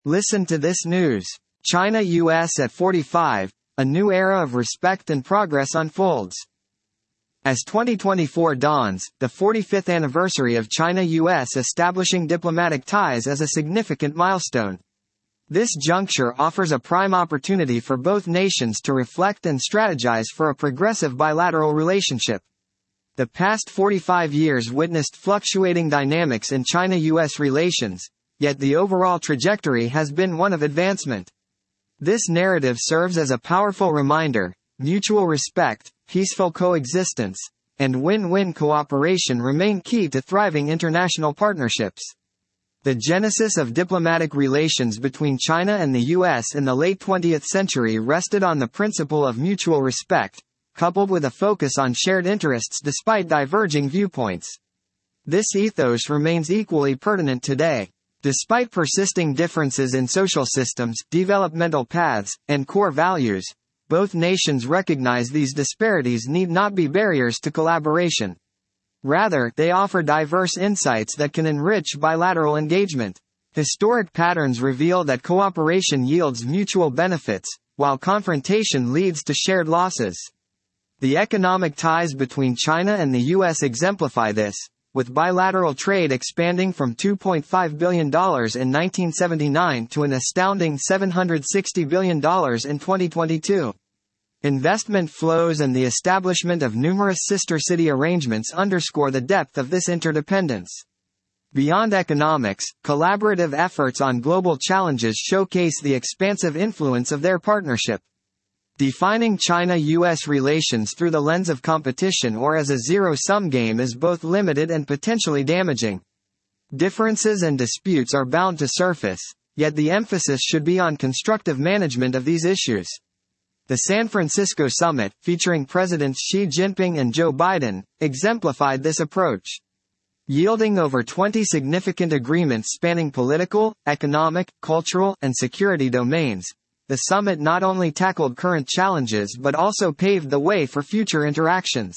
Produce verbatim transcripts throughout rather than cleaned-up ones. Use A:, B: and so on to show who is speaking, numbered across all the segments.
A: Listen to this news. China U S at forty-five, a new era of respect and progress unfolds. As twenty twenty-four dawns, the forty-fifth anniversary of China U S establishing diplomatic ties is a significant milestone. This juncture offers a prime opportunity for both nations to reflect and strategize for a progressive bilateral relationship. The past forty-five years witnessed fluctuating dynamics in China U S relations, yet the overall trajectory has been one of advancement. This narrative serves as a powerful reminder: mutual respect, peaceful coexistence, and win-win cooperation remain key to thriving international partnerships. The genesis of diplomatic relations between China and the U S in the late twentieth century rested on the principle of mutual respect, coupled with a focus on shared interests despite diverging viewpoints. This ethos remains equally pertinent today. Despite persisting differences in social systems, developmental paths, and core values, both nations recognize these disparities need not be barriers to collaboration. Rather, they offer diverse insights that can enrich bilateral engagement. Historic patterns reveal that cooperation yields mutual benefits, while confrontation leads to shared losses. The economic ties between China and the U S exemplify this, with bilateral trade expanding from two point five billion dollars in nineteen seventy-nine to an astounding seven hundred sixty billion dollars in twenty twenty-two. Investment flows and the establishment of numerous sister city arrangements underscore the depth of this interdependence. Beyond economics, collaborative efforts on global challenges showcase the expansive influence of their partnership. Defining China U S relations through the lens of competition or as a zero-sum game is both limited and potentially damaging. Differences and disputes are bound to surface, yet the emphasis should be on constructive management of these issues. The San Francisco Summit, featuring Presidents Xi Jinping and Joe Biden, exemplified this approach. Yielding over twenty significant agreements spanning political, economic, cultural, and security domains, the summit not only tackled current challenges but also paved the way for future interactions.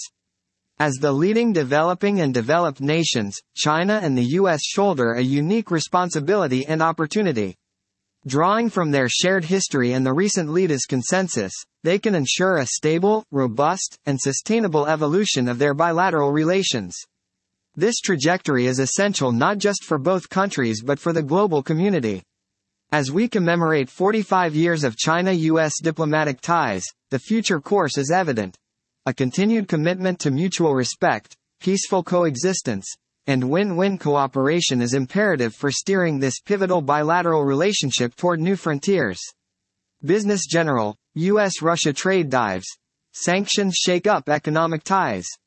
A: As the leading developing and developed nations, China and the U S shoulder a unique responsibility and opportunity. Drawing from their shared history and the recent leaders' consensus, they can ensure a stable, robust, and sustainable evolution of their bilateral relations. This trajectory is essential not just for both countries but for the global community. As we commemorate forty-five years of China U S diplomatic ties, the future course is evident. A continued commitment to mutual respect, peaceful coexistence, and win-win cooperation is imperative for steering this pivotal bilateral relationship toward new frontiers. Business General, U S Russia trade dives. Sanctions shake up economic ties.